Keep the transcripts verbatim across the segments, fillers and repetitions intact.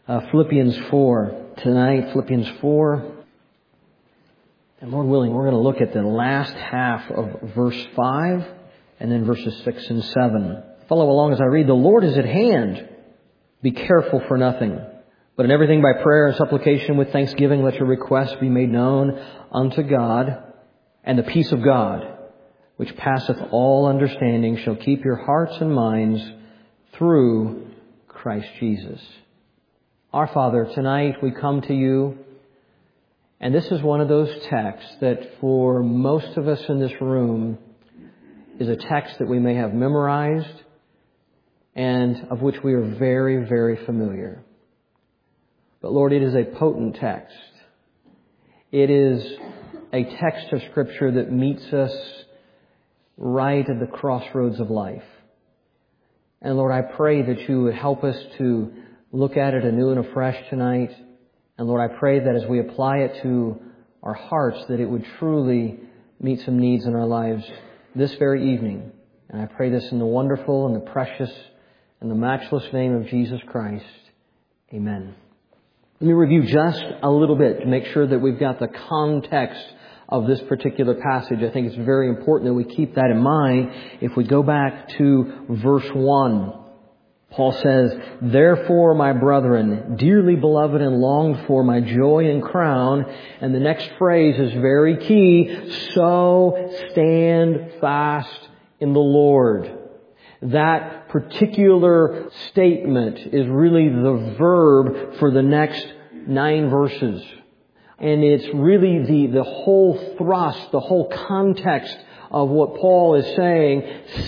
uh, Philippians four tonight, Philippians four. And Lord willing, we're going to look at the last half of verse five and then verses six and seven. Follow along as I read. The Lord is at hand. Be careful for nothing, but in everything by prayer and supplication with thanksgiving let your requests be made known unto God, and the peace of God, which passeth all understanding, shall keep your hearts and minds through Christ Jesus. Our Father, tonight we come to you, and this is one of those texts that for most of us in this room is a text that we may have memorized and of which we are very, very familiar. But Lord, it is a potent text. It is a text of Scripture that meets us right at the crossroads of life. And Lord, I pray that you would help us to look at it anew and afresh tonight. And Lord, I pray that as we apply it to our hearts, that it would truly meet some needs in our lives this very evening. And I pray this in the wonderful and the precious and the matchless name of Jesus Christ. Amen. Let me review just a little bit to make sure that we've got the context of this particular passage. I think it's very important that we keep that in mind. If we go back to verse one, Paul says, "Therefore, my brethren, dearly beloved and longed for, my joy and crown." And the next phrase is very key. "So stand fast in the Lord." That particular statement is really the verb for the next nine verses. And it's really the, the whole thrust, the whole context of what Paul is saying.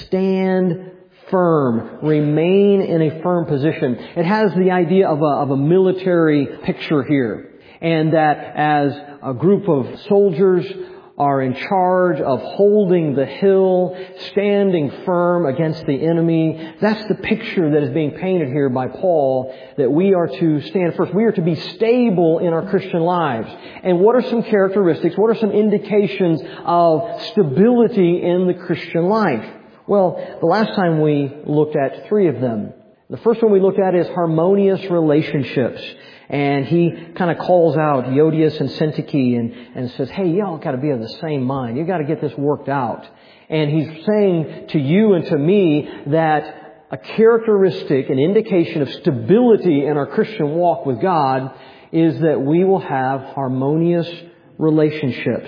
Stand firm. Remain in a firm position. It has the idea of a, of a military picture here. And that as a group of soldiers are in charge of holding the hill, standing firm against the enemy. That's the picture that is being painted here by Paul, that we are to stand first. We are to be stable in our Christian lives. And what are some characteristics, what are some indications of stability in the Christian life? Well, the last time we looked at three of them. The first one we looked at is harmonious relationships. And he kind of calls out Euodias and Syntyche and, and says, hey, y'all got to be of the same mind. You've got to get this worked out. And he's saying to you and to me that a characteristic, an indication of stability in our Christian walk with God is that we will have harmonious relationships.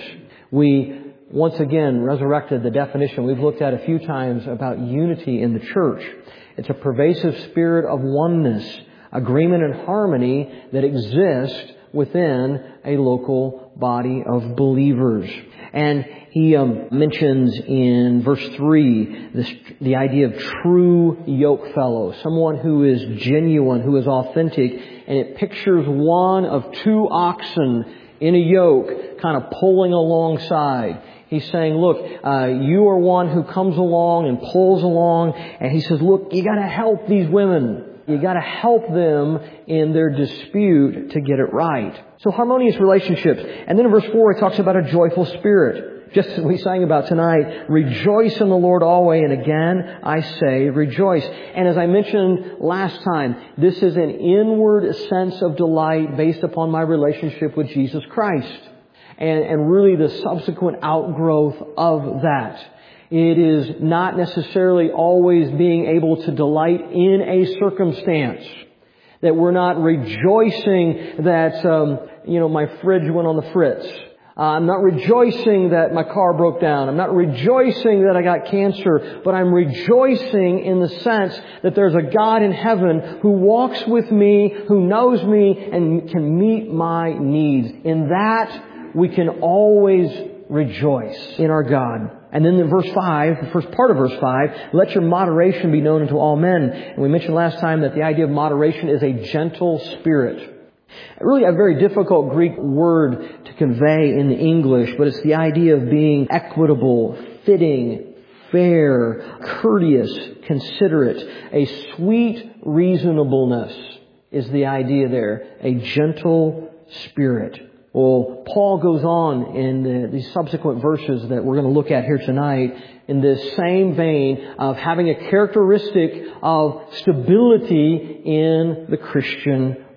We once again resurrected the definition we've looked at a few times about unity in the church. It's a pervasive spirit of oneness, agreement and harmony that exist within a local body of believers. And he um, mentions in verse three this, the idea of true yoke fellow, someone who is genuine, who is authentic, and it pictures one of two oxen in a yoke kind of pulling alongside. He's saying, look, uh, you are one who comes along and pulls along, and he says, look, you got to help these women. You got to help them in their dispute to get it right. So harmonious relationships. And then in verse four, it talks about a joyful spirit. Just as we sang about tonight, rejoice in the Lord always. And again, I say rejoice. And as I mentioned last time, this is an inward sense of delight based upon my relationship with Jesus Christ. And, and really the subsequent outgrowth of that. It is not necessarily always being able to delight in a circumstance. That we're not rejoicing that, um, you know, my fridge went on the fritz. Uh, I'm not rejoicing that my car broke down. I'm not rejoicing that I got cancer. But I'm rejoicing in the sense that there's a God in heaven who walks with me, who knows me, and can meet my needs. In that, we can always rejoice in our God. And then in verse five, the first part of verse five, let your moderation be known unto all men. And we mentioned last time that the idea of moderation is a gentle spirit. Really a very difficult Greek word to convey in the English, but it's the idea of being equitable, fitting, fair, courteous, considerate. A sweet reasonableness is the idea there. A gentle spirit. Well, Paul goes on in the, the subsequent verses that we're going to look at here tonight in this same vein of having a characteristic of stability in the Christian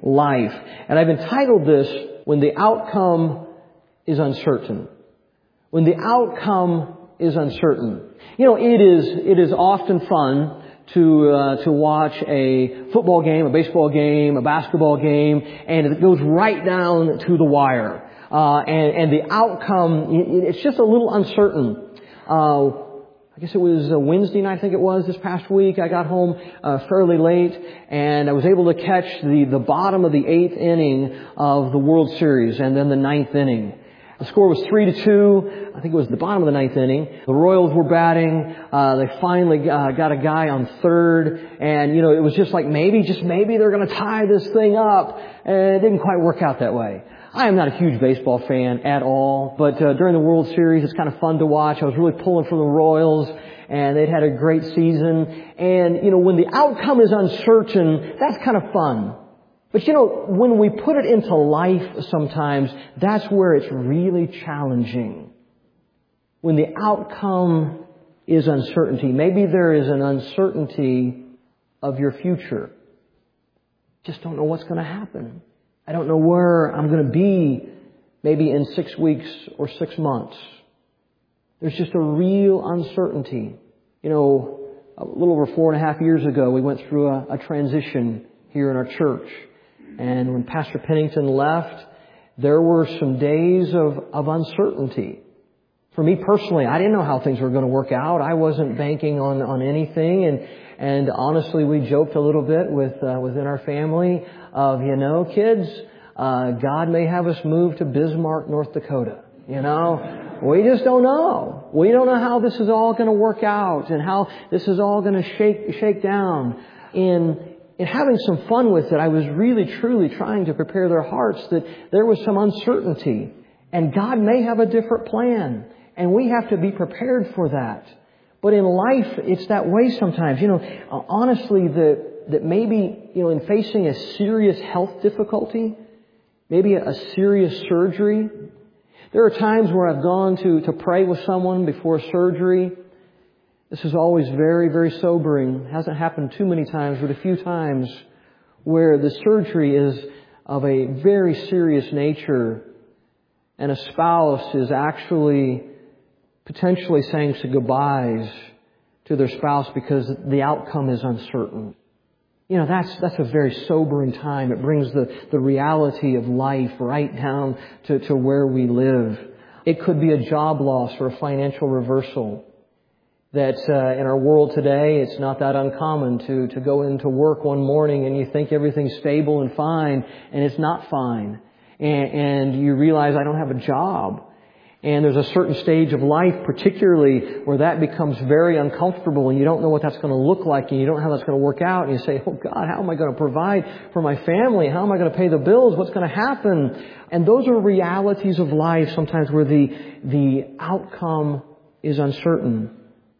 life. And I've entitled this, When the Outcome is Uncertain. When the outcome is uncertain. You know, it is, it is often fun to, uh, to watch a football game, a baseball game, a basketball game, and it goes right down to the wire. Uh, and, and the outcome, it's just a little uncertain. Uh, I guess it was a Wednesday night, I think it was, this past week. I got home uh, fairly late, and I was able to catch the, the bottom of the eighth inning of the World Series, and then the ninth inning. The score was three to two. I think it was the bottom of the ninth inning. The Royals were batting. Uh, they finally uh, got a guy on third. And, you know, it was just like maybe, just maybe they're going to tie this thing up. And it didn't quite work out that way. I am not a huge baseball fan at all. But uh, during the World Series, it's kind of fun to watch. I was really pulling for the Royals. And they'd had a great season. And, you know, when the outcome is uncertain, that's kind of fun. But you know, when we put it into life sometimes, that's where it's really challenging. When the outcome is uncertainty. Maybe there is an uncertainty of your future. Just don't know what's going to happen. I don't know where I'm going to be maybe in six weeks or six months. There's just a real uncertainty. You know, a little over four and a half years ago, we went through a, a transition here in our church. And when Pastor Pennington left, there were some days of, of uncertainty. For me personally, I didn't know how things were going to work out. I wasn't banking on, on anything. And, and honestly, we joked a little bit with, uh, within our family of, you know, kids, uh, God may have us move to Bismarck, North Dakota. You know, we just don't know. We don't know how this is all going to work out and how this is all going to shake, shake down. In In having some fun with it, I was really, truly trying to prepare their hearts that there was some uncertainty. And God may have a different plan. And we have to be prepared for that. But in life, it's that way sometimes. You know, honestly, that, that maybe, you know, in facing a serious health difficulty, maybe a, a serious surgery, there are times where I've gone to, to pray with someone before surgery. This is always very, very sobering. It hasn't happened too many times, but a few times where the surgery is of a very serious nature and a spouse is actually potentially saying some goodbyes to their spouse because the outcome is uncertain. You know, that's that's a very sobering time. It brings the, the reality of life right down to, to where we live. It could be a job loss or a financial reversal. That uh, in our world today, it's not that uncommon to, to go into work one morning and you think everything's stable and fine, and it's not fine. And, and you realize, I don't have a job. And there's a certain stage of life, particularly, where that becomes very uncomfortable and you don't know what that's going to look like and you don't know how that's going to work out. And you say, oh God, how am I going to provide for my family? How am I going to pay the bills? What's going to happen? And those are realities of life sometimes where the, the outcome is uncertain.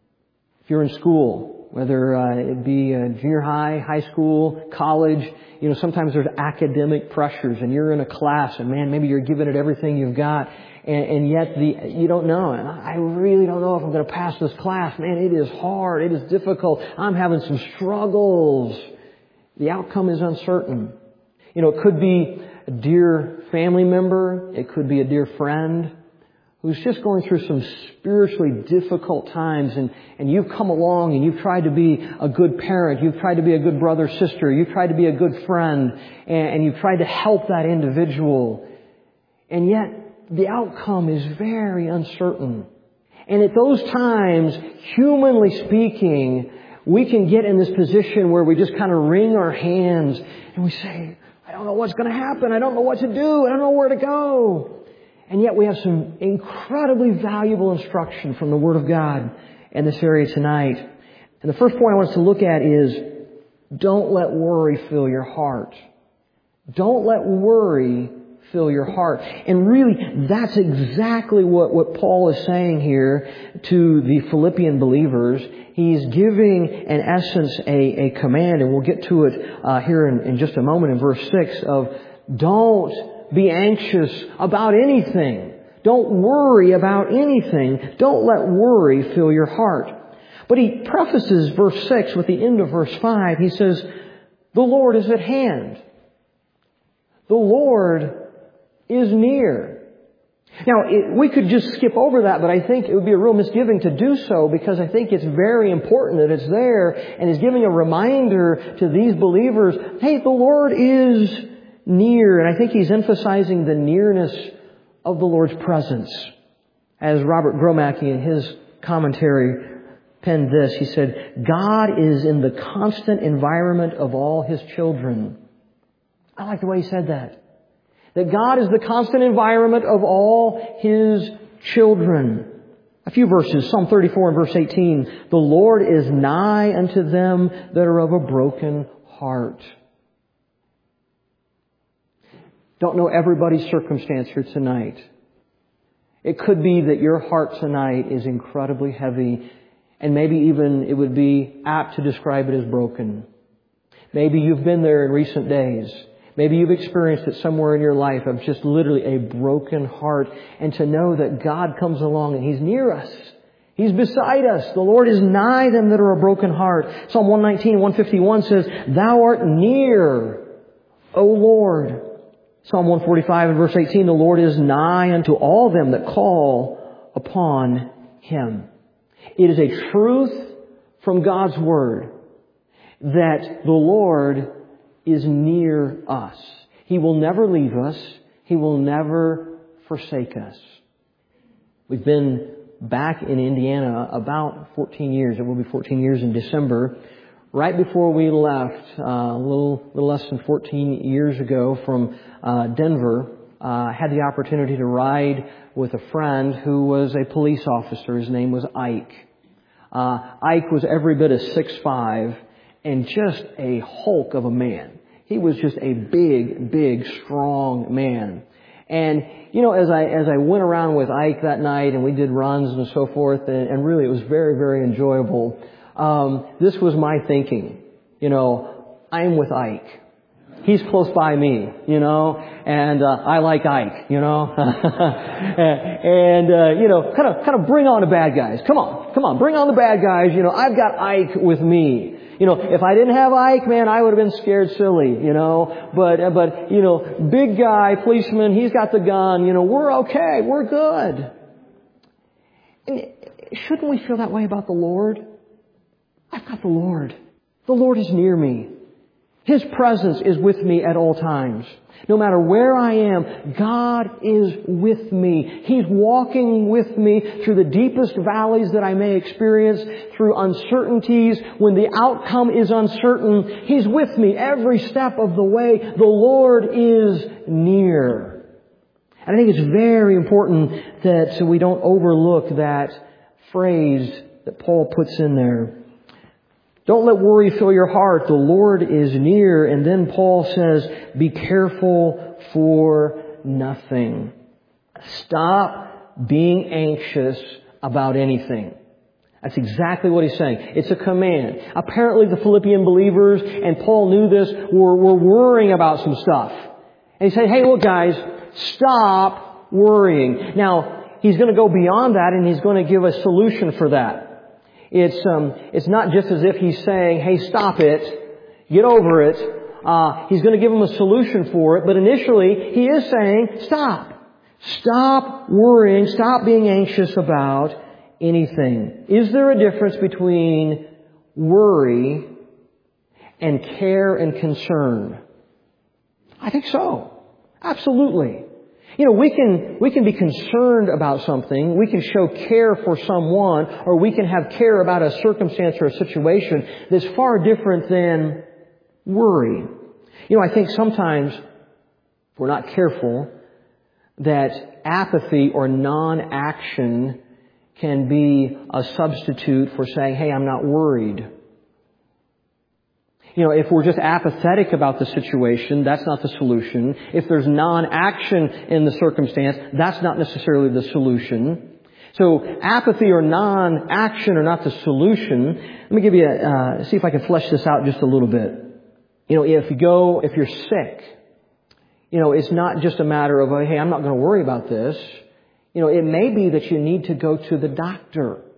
If you're in school, whether uh, it be uh, junior high, high school, college, you know, sometimes there's academic pressures and you're in a class and man, maybe you're giving it everything you've got and, and yet the you don't know. And I really don't know if I'm going to pass this class. Man, it is hard. It is difficult. I'm having some struggles. The outcome is uncertain. You know, it could be a dear family member. It could be a dear friend who's just going through some spiritually difficult times, and, and you've come along and you've tried to be a good parent, you've tried to be a good brother, sister, you've tried to be a good friend, and, and you've tried to help that individual. And yet, the outcome is very uncertain. And at those times, humanly speaking, we can get in this position where we just kind of wring our hands and we say, I don't know what's going to happen, I don't know what to do, I don't know where to go. And yet we have some incredibly valuable instruction from the Word of God in this area tonight. And the first point I want us to look at is, don't let worry fill your heart. Don't let worry fill your heart. And really, that's exactly what, what Paul is saying here to the Philippian believers. He's giving, in essence, a, a command, and we'll get to it uh, here in, in just a moment in verse six, of don't be anxious about anything. Don't worry about anything. Don't let worry fill your heart. But he prefaces verse six with the end of verse five. He says, the Lord is at hand. The Lord is near. Now, it, we could just skip over that, but I think it would be a real misgiving to do so because I think it's very important that it's there and is giving a reminder to these believers, hey, the Lord is near. And I think He's emphasizing the nearness of the Lord's presence. As Robert Gromacki in his commentary penned this, he said, God is in the constant environment of all His children. I like the way he said that. That God is the constant environment of all His children. A few verses, Psalm thirty-four and verse eighteen. The Lord is nigh unto them that are of a broken heart. Don't know everybody's circumstance here tonight. It could be that your heart tonight is incredibly heavy, and maybe even it would be apt to describe it as broken. Maybe you've been there in recent days. Maybe you've experienced it somewhere in your life of just literally a broken heart. And to know that God comes along and He's near us. He's beside us. The Lord is nigh them that are a broken heart. Psalm one nineteen, one fifty-one says, Thou art near, O Lord. Psalm one forty-five and verse eighteen, the Lord is nigh unto all them that call upon Him. It is a truth from God's Word that the Lord is near us. He will never leave us. He will never forsake us. We've been back in Indiana about fourteen years. It will be fourteen years in December. Right before we left, uh, a little, little less than fourteen years ago from uh, Denver, I uh, had the opportunity to ride with a friend who was a police officer. His name was Ike. Uh, Ike was every bit of six foot five and just a hulk of a man. He was just a big, big, strong man. And, you know, as I, as I went around with Ike that night and we did runs and so forth, and, and really it was very, very enjoyable. Um, this was my thinking. You know, I'm with Ike. He's close by me, you know, and, uh, I like Ike, you know, and, uh, you know, kind of, kind of bring on the bad guys. Come on, come on, bring on the bad guys. You know, I've got Ike with me. You know, if I didn't have Ike, man, I would have been scared silly, you know. But, but, you know, big guy, policeman, he's got the gun. You know, we're okay. We're good. And shouldn't we feel that way about the Lord? I've got the Lord. The Lord is near me. His presence is with me at all times. No matter where I am, God is with me. He's walking with me through the deepest valleys that I may experience, through uncertainties. When the outcome is uncertain, He's with me every step of the way. The Lord is near. And I think it's very important that we don't overlook that phrase that Paul puts in there. Don't let worry fill your heart. The Lord is near. And then Paul says, be careful for nothing. Stop being anxious about anything. That's exactly what he's saying. It's a command. Apparently the Philippian believers, and Paul knew this, were, were worrying about some stuff. And he said, hey, look guys, stop worrying. Now, he's going to go beyond that and he's going to give a solution for that. It's um, it's not just as if he's saying, hey, stop it, get over it. Uh, he's going to give them a solution for it. But initially, he is saying, stop. Stop worrying. Stop being anxious about anything. Is there a difference between worry and care and concern? I think so. Absolutely. You know, we can, we can be concerned about something, we can show care for someone, or we can have care about a circumstance or a situation that's far different than worry. You know, I think sometimes, if we're not careful, that apathy or non-action can be a substitute for saying, hey, I'm not worried. You know, if we're just apathetic about the situation, that's not the solution. If there's non-action in the circumstance, that's not necessarily the solution. So apathy or non-action are not the solution. Let me give you a, uh, see if I can flesh this out just a little bit. You know, if you go, if you're sick, you know, it's not just a matter of, hey, I'm not going to worry about this. You know, it may be that you need to go to the doctor.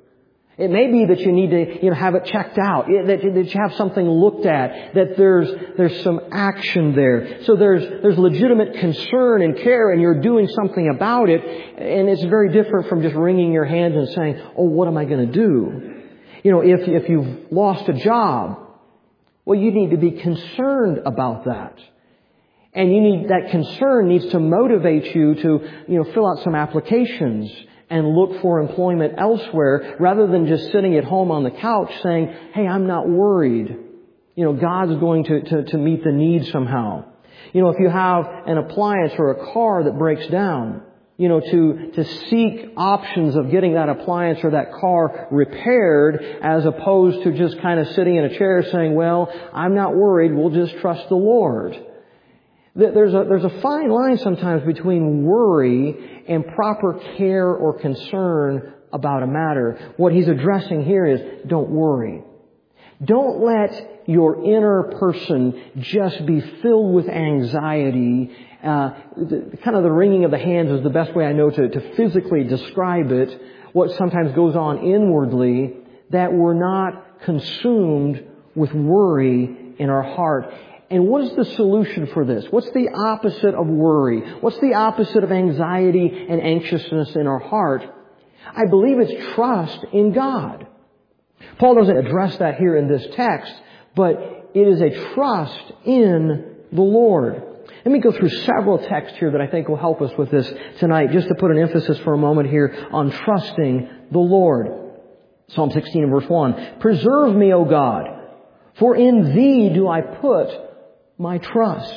It may be that you need to, you know, have it checked out, that, that you have something looked at, that there's, there's some action there. So there's, there's legitimate concern and care, and you're doing something about it, and it's very different from just wringing your hands and saying, oh, what am I going to do? You know, if, if you've lost a job, well, you need to be concerned about that. And you need, that concern needs to motivate you to, you know, fill out some applications and look for employment elsewhere, rather than just sitting at home on the couch saying, hey, I'm not worried. You know, God's going to, to, to meet the need somehow. You know, if you have an appliance or a car that breaks down, you know, to, to seek options of getting that appliance or that car repaired, as opposed to just kind of sitting in a chair saying, well, I'm not worried, we'll just trust the Lord. There's a, there's a fine line sometimes between worry and proper care or concern about a matter. What he's addressing here is, don't worry. Don't let your inner person just be filled with anxiety. Uh, the, kind of the wringing of the hands is the best way I know to, to physically describe it. What sometimes goes on inwardly, that we're not consumed with worry in our heart. And what is the solution for this? What's the opposite of worry? What's the opposite of anxiety and anxiousness in our heart? I believe it's trust in God. Paul doesn't address that here in this text, but it is a trust in the Lord. Let me go through several texts here that I think will help us with this tonight, just to put an emphasis for a moment here on trusting the Lord. Psalm sixteen and verse one. Preserve me, O God, for in Thee do I put my trust.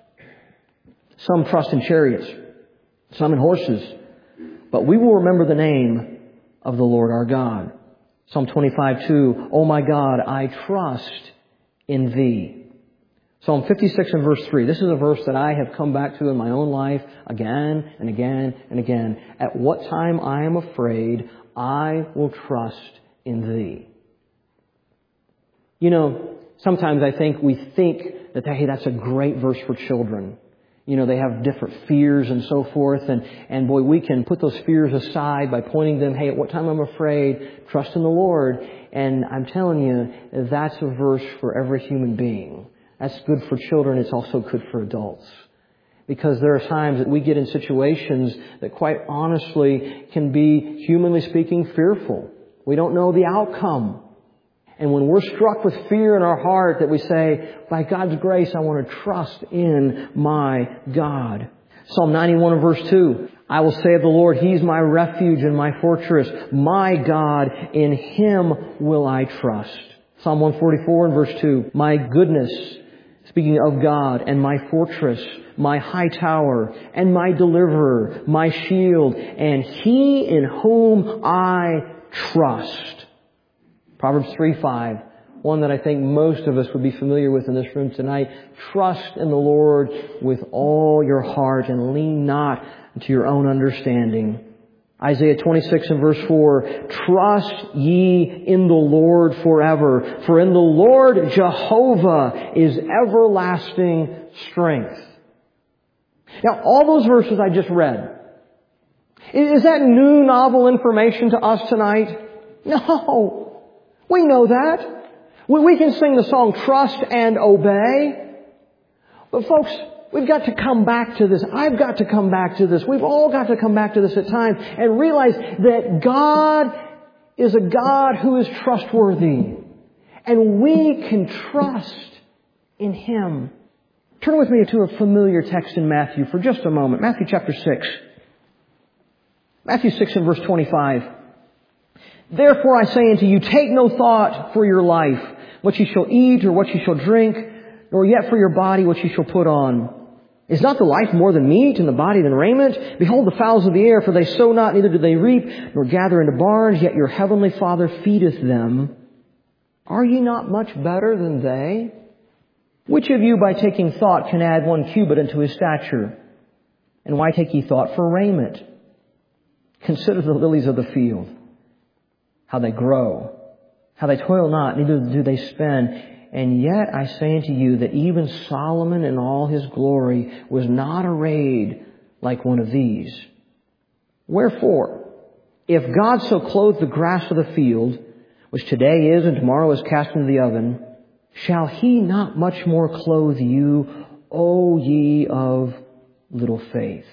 Some trust in chariots, some in horses, but we will remember the name of the Lord our God. Psalm twenty-five two, O my God, I trust in Thee. Psalm fifty-six and verse three. This is a verse that I have come back to in my own life again and again and again. At what time I am afraid, I will trust in Thee. You know, sometimes I think we think that, hey, that's a great verse for children. You know, they have different fears and so forth. And, and boy, we can put those fears aside by pointing them, hey, at what time I'm afraid, trust in the Lord. And I'm telling you, that's a verse for every human being. That's good for children. It's also good for adults. Because there are times that we get in situations that quite honestly can be, humanly speaking, fearful. We don't know the outcome. And when we're struck with fear in our heart, that we say, by God's grace, I want to trust in my God. Psalm ninety-one and verse two. I will say of the Lord, He's my refuge and my fortress. My God, in Him will I trust. Psalm one forty-four and verse two. My goodness, speaking of God, and my fortress, my high tower, and my deliverer, my shield, and He in whom I trust. Proverbs three five, one that I think most of us would be familiar with in this room tonight. Trust in the Lord with all your heart and lean not to your own understanding. Isaiah twenty-six and verse four, trust ye in the Lord forever, for in the Lord Jehovah is everlasting strength. Now, all those verses I just read, is that new novel information to us tonight? No. We know that. We can sing the song Trust and Obey. But folks, we've got to come back to this. I've got to come back to this. We've all got to come back to this at times and realize that God is a God who is trustworthy. And we can trust in Him. Turn with me to a familiar text in Matthew for just a moment. Matthew chapter six. Matthew six and verse twenty-five. Therefore I say unto you, take no thought for your life, what ye shall eat or what ye shall drink, nor yet for your body what ye shall put on. Is not the life more than meat, and the body than raiment? Behold the fowls of the air, for they sow not, neither do they reap, nor gather into barns, yet your heavenly Father feedeth them. Are ye not much better than they? Which of you by taking thought can add one cubit unto his stature? And why take ye thought for raiment? Consider the lilies of the field, how they grow, how they toil not, neither do they spin. And yet I say unto you that even Solomon in all his glory was not arrayed like one of these. Wherefore, if God so clothe the grass of the field, which today is and tomorrow is cast into the oven, shall He not much more clothe you, O ye of little faith?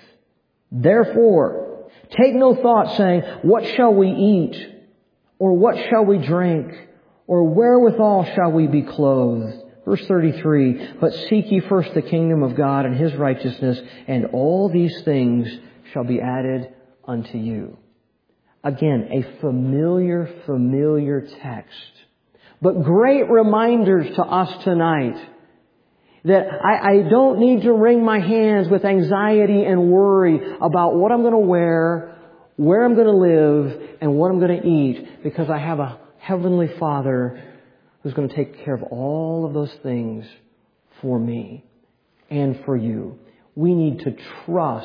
Therefore, take no thought, saying, what shall we eat? Or what shall we drink? Or wherewithal shall we be clothed? Verse thirty-three, but seek ye first the kingdom of God and His righteousness, and all these things shall be added unto you. Again, a familiar, familiar text. But great reminders to us tonight that I, I don't need to wring my hands with anxiety and worry about what I'm going to wear, where I'm going to live, and what I'm going to eat, because I have a Heavenly Father who's going to take care of all of those things for me and for you. We need to trust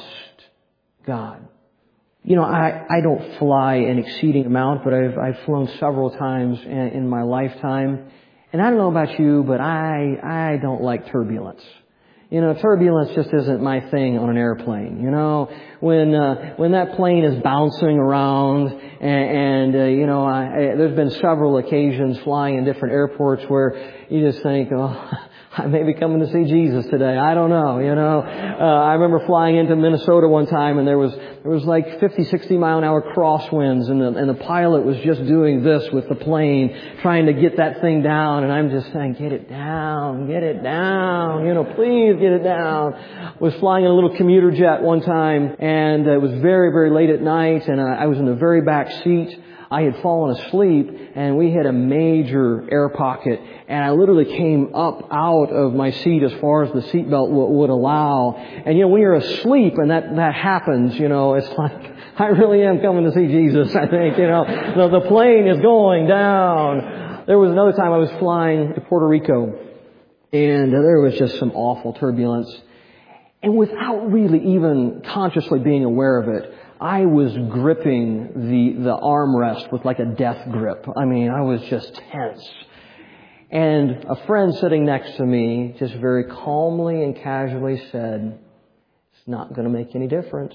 God. You know, I, I don't fly an exceeding amount, but I've, I've flown several times in, in my lifetime. And I don't know about you, but I, I don't like turbulence. You know, turbulence just isn't my thing on an airplane. You know, when uh, when that plane is bouncing around, and, and uh, you know, I, I, there's been several occasions flying in different airports where you just think, oh, I may be coming to see Jesus today. I don't know. You know, uh, I remember flying into Minnesota one time, and there was there was like fifty, sixty mile an hour crosswinds, and the and the pilot was just doing this with the plane, trying to get that thing down, and I'm just saying, get it down, get it down, you know, please get it down. I was flying in a little commuter jet one time, and it was very, very late at night, and I was in the very back seat. I had fallen asleep, and we hit a major air pocket, and I literally came up out of my seat as far as the seatbelt w- would allow. And you know, when you're asleep and that that happens, you know, it's like, I really am coming to see Jesus, I think, you know. The, the plane is going down. There was another time I was flying to Puerto Rico, and there was just some awful turbulence. And without really even consciously being aware of it, I was gripping the, the armrest with like a death grip. I mean, I was just tense. And a friend sitting next to me just very calmly and casually said, it's not going to make any difference.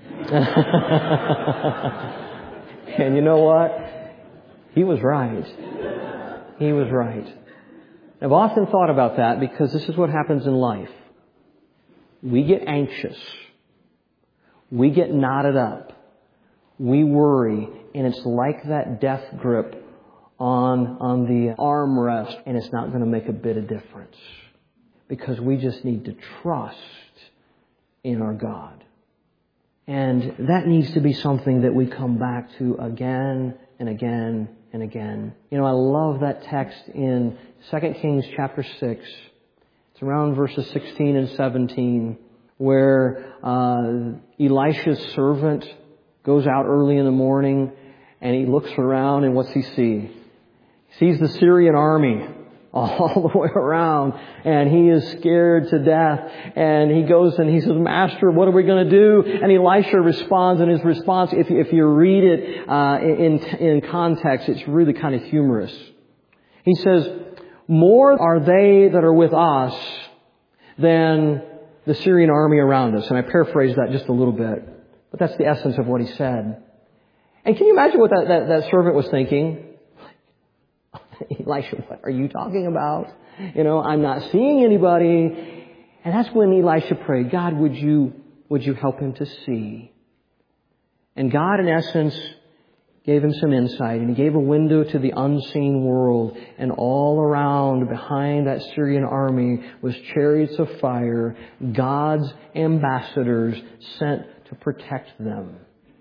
And you know what? He was right. He was right. I've often thought about that because this is what happens in life. We get anxious. We get knotted up. We worry. And it's like that death grip on, on the armrest. And it's not going to make a bit of difference. Because we just need to trust in our God. And that needs to be something that we come back to again and again and again. You know, I love that text in Second Kings chapter six. It's around verses sixteen and seventeen, where uh, Elisha's servant goes out early in the morning and he looks around, and what's he see? He sees the Syrian army all the way around, and he is scared to death. And he goes and he says, Master, what are we going to do? And Elisha responds, and his response, if you, if you read it uh, in, in context, it's really kind of humorous. He says, more are they that are with us than the Syrian army around us. And I paraphrase that just a little bit. But that's the essence of what he said. And can you imagine what that, that, that servant was thinking? Elisha, what are you talking about? You know, I'm not seeing anybody. And that's when Elisha prayed, God, would you, would you help him to see? And God, in essence, gave him some insight, and he gave a window to the unseen world. And all around, behind that Syrian army, was chariots of fire, God's ambassadors sent to protect them.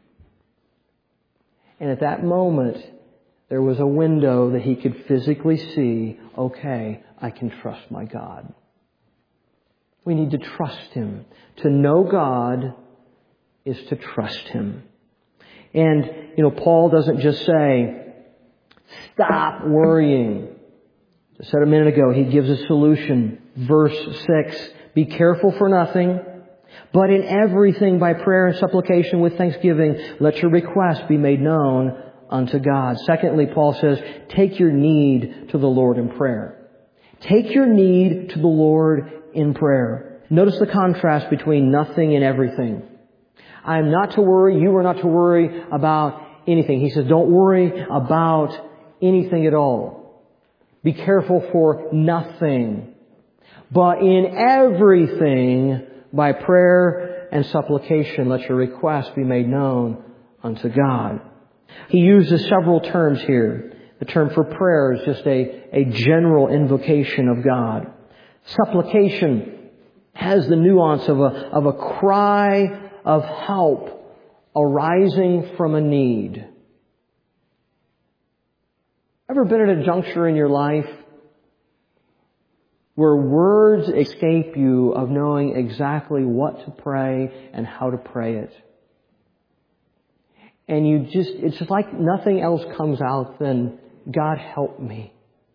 And at that moment, there was a window that he could physically see, okay, I can trust my God. We need to trust Him. To know God is to trust Him. And, you know, Paul doesn't just say, stop worrying. As I said a minute ago, he gives a solution. Verse six, be careful for nothing, but in everything by prayer and supplication with thanksgiving, let your requests be made known unto God. Secondly, Paul says, take your need to the Lord in prayer. Take your need to the Lord in prayer. Notice the contrast between nothing and everything. I am not to worry. You are not to worry about anything. He says, don't worry about anything at all. Be careful for nothing. But in everything, by prayer and supplication, let your requests be made known unto God. He uses several terms here. The term for prayer is just a, a general invocation of God. Supplication has the nuance of a, of a cry of help arising from a need. Ever been at a juncture in your life where words escape you of knowing exactly what to pray and how to pray it? And you just, it's just like nothing else comes out than, God, help me.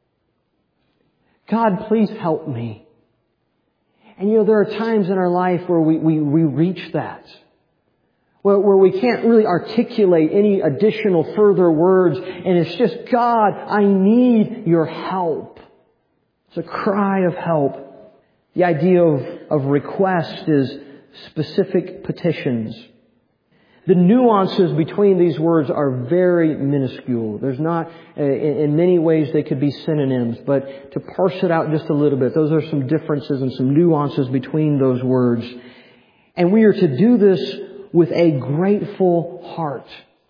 God, please help me. And you know, there are times in our life where we, we, we reach that. Where, where we can't really articulate any additional further words. And it's just, God, I need your help. It's a cry of help. The idea of, of request is specific petitions. The nuances between these words are very minuscule. There's not, in many ways they could be synonyms, but to parse it out just a little bit, those are some differences and some nuances between those words. And we are to do this with a grateful heart.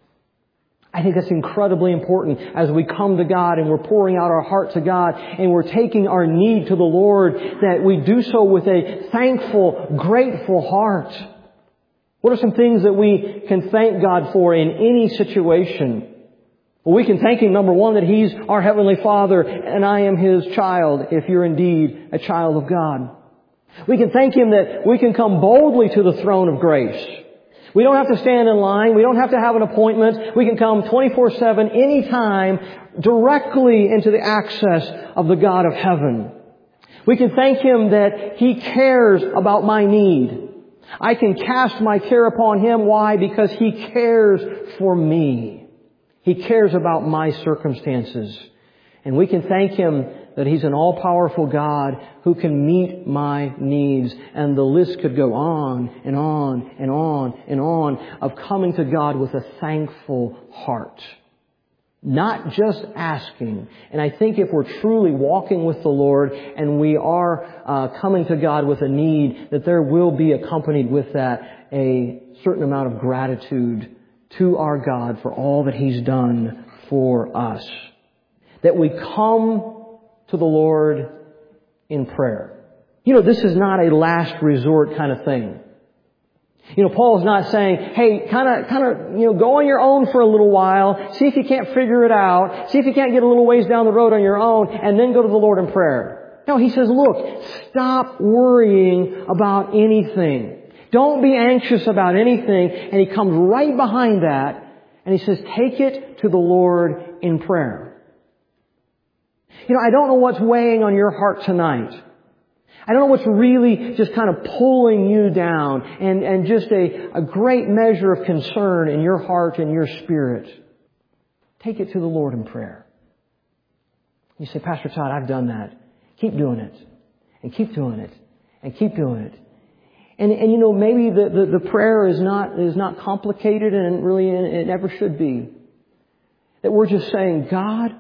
I think that's incredibly important as we come to God and we're pouring out our heart to God and we're taking our need to the Lord, that we do so with a thankful, grateful heart. What are some things that we can thank God for in any situation? Well, we can thank Him, number one, that He's our Heavenly Father and I am His child, if you're indeed a child of God. We can thank Him that we can come boldly to the throne of grace. We don't have to stand in line. We don't have to have an appointment. We can come twenty-four seven, anytime, directly into the access of the God of heaven. We can thank Him that He cares about my need. I can cast my care upon Him. Why? Because He cares for me. He cares about my circumstances. And we can thank Him that He's an all-powerful God who can meet my needs. And the list could go on and on and on and on of coming to God with a thankful heart. Not just asking. And I think if we're truly walking with the Lord and we are uh, coming to God with a need, that there will be accompanied with that a certain amount of gratitude to our God for all that He's done for us. That we come to the Lord in prayer. You know, this is not a last resort kind of thing. You know, Paul's not saying, hey, kind of, kind of, you know, go on your own for a little while, see if you can't figure it out, see if you can't get a little ways down the road on your own, and then go to the Lord in prayer. No, he says, look, stop worrying about anything. Don't be anxious about anything. And he comes right behind that, and he says, take it to the Lord in prayer. You know, I don't know what's weighing on your heart tonight. I don't know what's really just kind of pulling you down and, and just a, a great measure of concern in your heart and your spirit. Take it to the Lord in prayer. You say, Pastor Todd, I've done that. Keep doing it. And keep doing it. And keep doing it. And, and you know, maybe the, the, the prayer is not, is not complicated, and really it never should be. That we're just saying, God,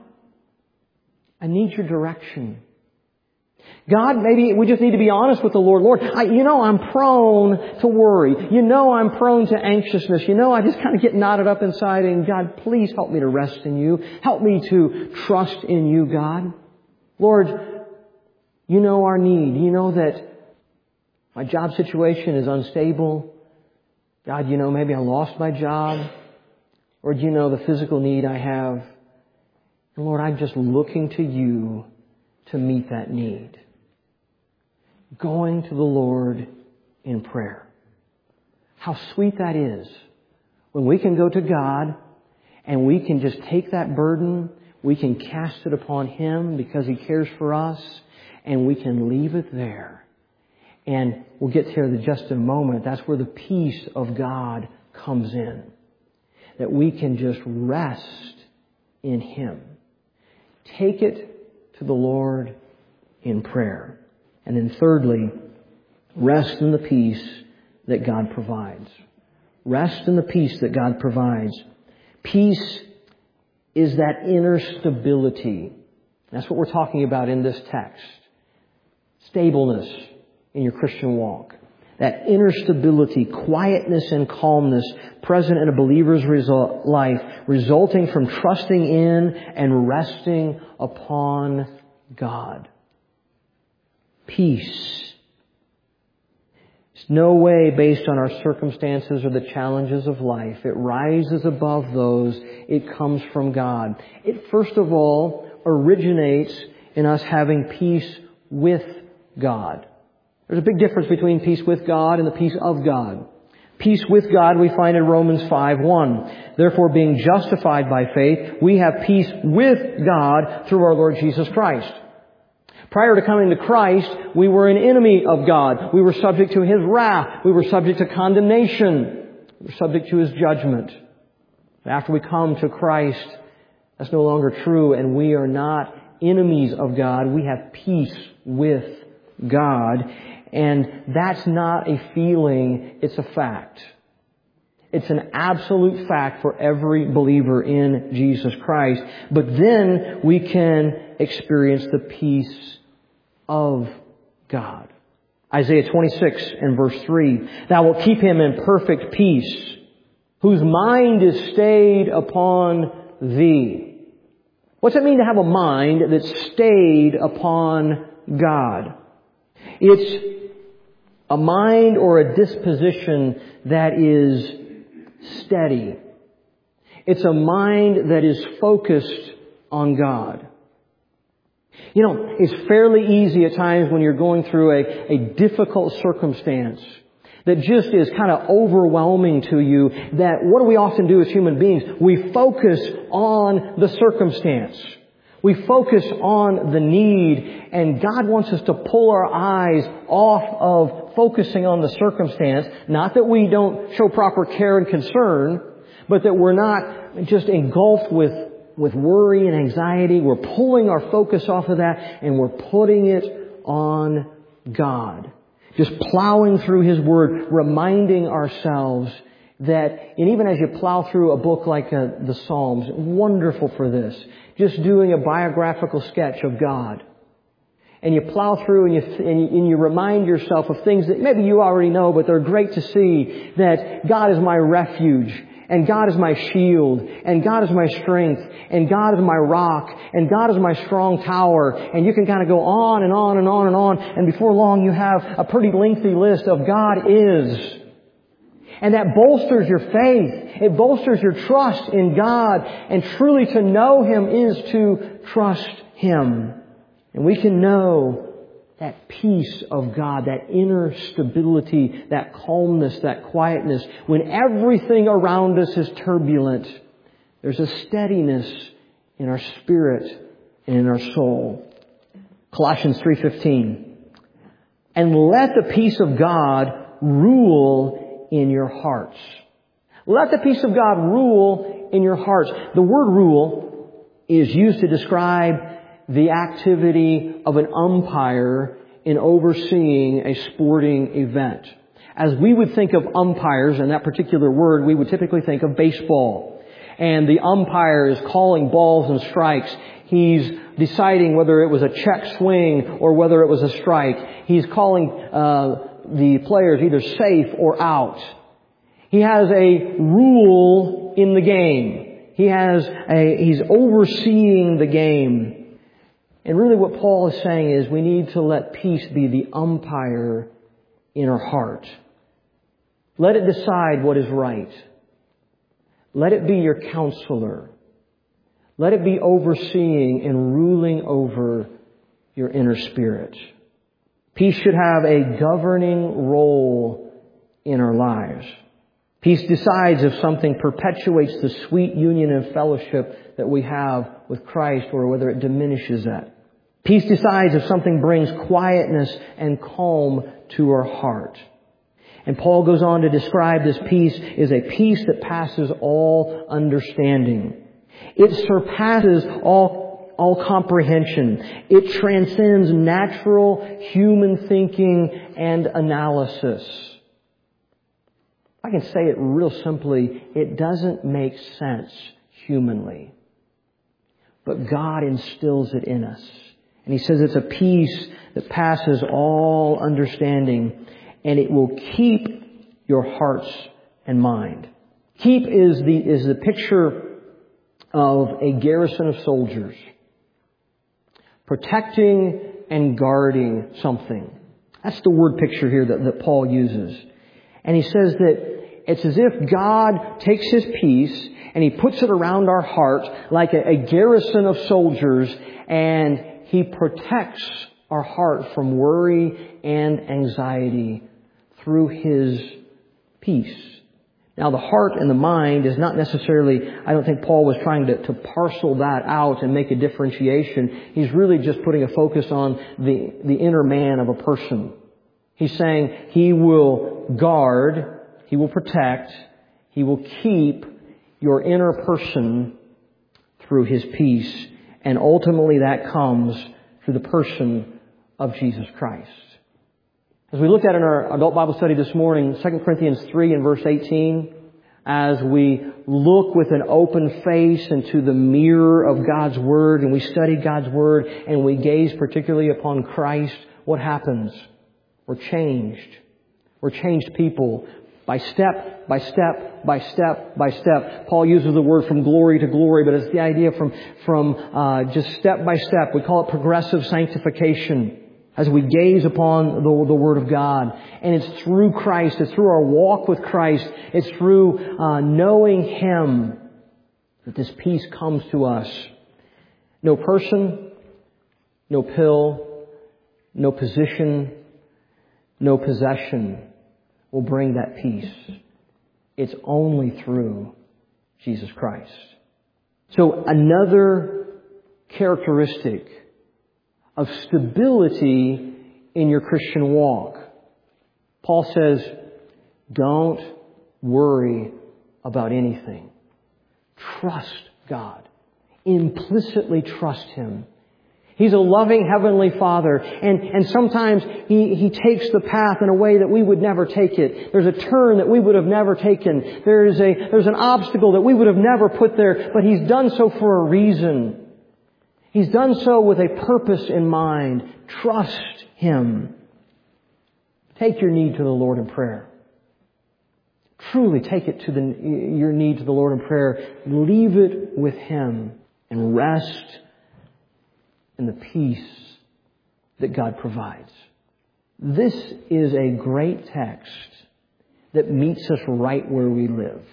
I need your direction. God, maybe we just need to be honest with the Lord. Lord, I, you know I'm prone to worry. You know I'm prone to anxiousness. You know I just kind of get knotted up inside. And God, please help me to rest in you. Help me to trust in you, God. Lord, you know our need. You know that my job situation is unstable. God, you know maybe I lost my job. Or do you know the physical need I have? And Lord, I'm just looking to you to meet that need. Going to the Lord in prayer. How sweet that is when we can go to God and we can just take that burden, we can cast it upon Him because He cares for us, and we can leave it there. And we'll get there in just a moment. That's where the peace of God comes in. That we can just rest in Him. Take it to the Lord in prayer. And then thirdly, rest in the peace that God provides. Rest in the peace that God provides. Peace is that inner stability. That's what we're talking about in this text. Stableness in your Christian walk. That inner stability, quietness and calmness present in a believer's result, life, resulting from trusting in and resting upon God. Peace. It's no way based on our circumstances or the challenges of life. It rises above those. It comes from God. It first of all originates in us having peace with God. There's a big difference between peace with God and the peace of God. Peace with God we find in Romans five one. Therefore, being justified by faith, we have peace with God through our Lord Jesus Christ. Prior to coming to Christ, we were an enemy of God. We were subject to His wrath. We were subject to condemnation. We were subject to His judgment. After we come to Christ, that's no longer true, and we are not enemies of God. We have peace with God. And that's not a feeling, it's a fact. It's an absolute fact for every believer in Jesus Christ. But then we can experience the peace of God. Isaiah twenty-six and verse three. Thou wilt keep him in perfect peace, whose mind is stayed upon Thee. What's it mean to have a mind that's stayed upon God? It's a mind or a disposition that is steady. It's a mind that is focused on God. You know, it's fairly easy at times when you're going through a, a difficult circumstance that just is kind of overwhelming to you, that what do we often do as human beings? We focus on the circumstance. We focus on the need, and God wants us to pull our eyes off of focusing on the circumstance. Not that we don't show proper care and concern, but that we're not just engulfed with, with worry and anxiety. We're pulling our focus off of that, and we're putting it on God. Just plowing through His Word, reminding ourselves that, and even as you plow through a book like uh, the Psalms, wonderful for this, just doing a biographical sketch of God. And you plow through and you, and you, and you remind yourself of things that maybe you already know, but they're great to see, that God is my refuge, and God is my shield, and God is my strength, and God is my rock, and God is my strong tower. And you can kind of go on and on and on and on, and before long you have a pretty lengthy list of God is. And that bolsters your faith. It bolsters your trust in God. And truly to know Him is to trust Him. And we can know that peace of God, that inner stability, that calmness, that quietness. When everything around us is turbulent, there's a steadiness in our spirit and in our soul. Colossians three fifteen. And let the peace of God rule in your hearts. Let the peace of God rule in your hearts. The word rule is used to describe the activity of an umpire in overseeing a sporting event. As we would think of umpires, in that particular word, we would typically think of baseball. And the umpire is calling balls and strikes. He's deciding whether it was a check swing or whether it was a strike. He's calling uh the players either safe or out. He has a rule in the game. He has a, he's overseeing the game. And really what Paul is saying is we need to let peace be the umpire in our heart. Let it decide what is right. Let it be your counselor. Let it be overseeing and ruling over your inner spirit. Peace should have a governing role in our lives. Peace decides if something perpetuates the sweet union and fellowship that we have with Christ or whether it diminishes that. Peace decides if something brings quietness and calm to our heart. And Paul goes on to describe this peace as a peace that passes all understanding. It surpasses all all comprehension. It transcends natural human thinking and analysis. I can say it real simply, it doesn't make sense humanly. but God instills it in us. And He says it's a peace that passes all understanding, and it will keep your hearts and mind. Keep is the, is the picture of a garrison of soldiers protecting and guarding something. That's the word picture here that, that Paul uses. And he says that it's as if God takes His peace and He puts it around our heart like a, a garrison of soldiers, and He protects our heart from worry and anxiety through His peace. Now, the heart and the mind is not necessarily, I don't think Paul was trying to, to parcel that out and make a differentiation. He's really just putting a focus on the, the inner man of a person. He's saying He will guard, He will protect, He will keep your inner person through His peace. And ultimately that comes through the person of Jesus Christ. As we looked at in our adult Bible study this morning, Second Corinthians three and verse eighteen, as we look with an open face into the mirror of God's Word, and we study God's Word, and we gaze particularly upon Christ, what happens? We're changed. We're changed people. By step, by step, by step, by step. Paul uses the word from glory to glory, but it's the idea from, from uh, just step by step. We call it progressive sanctification as we gaze upon the, the Word of God. And it's through Christ, it's through our walk with Christ, it's through uh, knowing Him that this peace comes to us. No person, no pill, no position, no possession will bring that peace. It's only through Jesus Christ. So another characteristic of stability in your Christian walk. Paul says, don't worry about anything. Trust God. Implicitly trust Him. He's a loving Heavenly Father, and, and sometimes he, he takes the path in a way that we would never take it. There's a turn that we would have never taken. There's a, there's an obstacle that we would have never put there, but He's done so for a reason. He's done so with a purpose in mind. Trust Him. Take your need to the Lord in prayer. Truly take it to the, your need to the Lord in prayer. Leave it with Him and rest in the peace that God provides. This is a great text that meets us right where we live.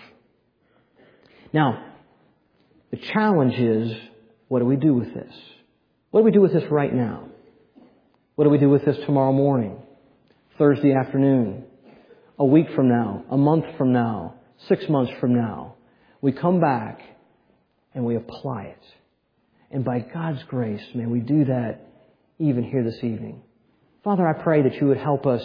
Now, the challenge is, what do we do with this? What do we do with this right now? What do we do with this tomorrow morning, Thursday afternoon, a week from now, a month from now, six months from now? We come back and we apply it. And by God's grace, may we do that even here this evening. Father, I pray that You would help us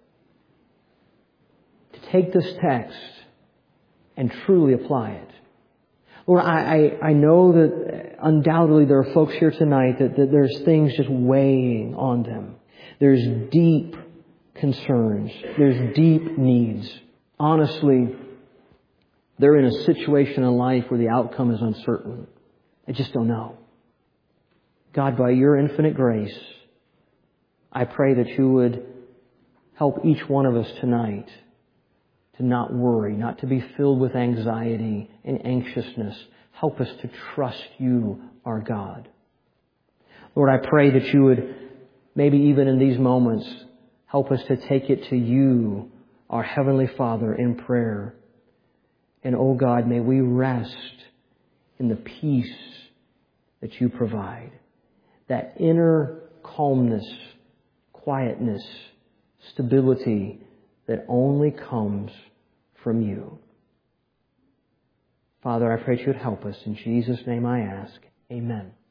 to take this text and truly apply it. Lord, I, I, I know that undoubtedly there are folks here tonight that, that there's things just weighing on them. There's deep concerns. There's deep needs. Honestly, they're in a situation in life where the outcome is uncertain. I just don't know. God, by Your infinite grace, I pray that You would help each one of us tonight to not worry, not to be filled with anxiety and anxiousness. Help us to trust You, our God. Lord, I pray that You would, maybe even in these moments, help us to take it to You, our Heavenly Father, in prayer. And, oh God, may we rest in the peace that You provide. That inner calmness, quietness, stability that only comes from You. Father, I pray that You would help us. In Jesus' name I ask. Amen.